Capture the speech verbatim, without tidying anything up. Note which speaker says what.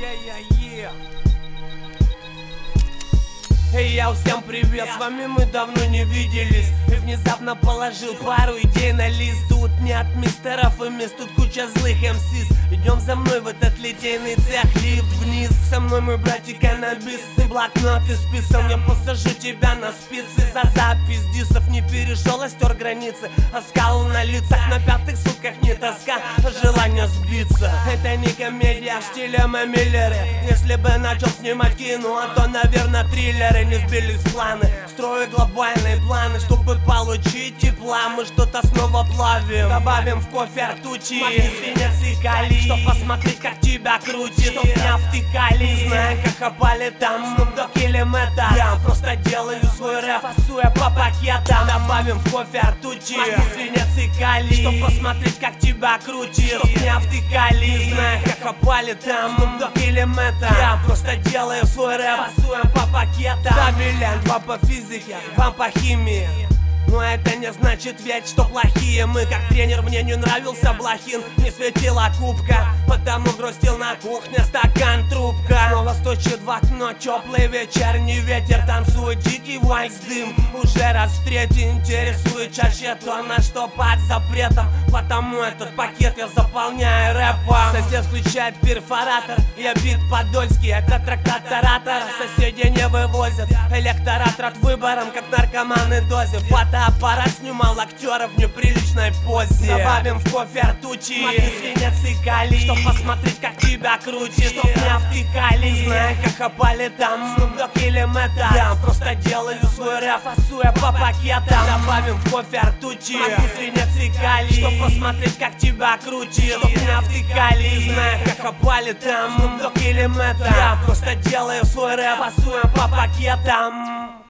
Speaker 1: Yeah-yeah-yeah. Эй, яу, всем привет, с вами мы давно не виделись. И внезапно положил пару идей на лист. Тут нет мистеров и мест, тут куча злых эм сис. Идем за мной в этот литейный цех, лифт вниз. Со мной мой братик Анабис, ты блокнот и списом. Я посажу тебя на спицы за запись дисов. Не перешел, а стер границы, оскал на лицах. На пятых сутках не тоска, а желание сбиться. Это не комедия в стиле Миллеры. Если бы начал снимать кино, то, наверное, триллеры. Не сбились планы, строю глобальные планы. Чтобы получить тепла, мы что-то снова плавим. Добавим в кофе ртути, магний, свинец и калий. Чтоб посмотреть, как тебя крутит, чтоб меня втыкали. Знаю, как опали там Snoop Dogg или Мэтта. Я просто делаю свой рэп, фасуя по пакетам. Добавим в кофе ртути, магний, свинец и калий. Чтоб посмотреть, как тебя крутит, чтоб меня втыкали. Знаю, как опали там Snoop Dogg или Мэтта. Я просто делаю свой рэп, фасуем по пакетам. Стабилен, вам по физике, вам по химии. Но это не значит ведь, что плохие мы. Как тренер мне не нравился Блохин, не светила кубка, потому грустил на кухне стакан трубка. Снова стучит в окно теплый вечерний ветер. Танцует дикий вальс, дым уже раз в третий. Интересует чаще то, на что под запретом. Потому этот пакет я заполняю рэпом. Сосед включает перфоратор, я бит подольский. Это трактат оратора, соседи не вывозят электорат рад выбором, как наркоманы дозе. Фотоаппарат снимал актеров в неприличной позе. Добавим в кофе ртути, магний, свинец и калий. Чтоб посмотреть, как тебя крутит, чтоб меня втыкали. Знаю, как опали там Snoop Dogg или Мэтта. Я просто делаю свой рэп, фасуя по пакетам. Добавим в кофе ртути, магний, свинец и калий. Чтоб посмотреть, как тебя крутит, чтоб меня втыкали. Знаю, как опали там Snoop Dogg или Мэтта. Я просто делаю свой рэп, фасуя по пакетам.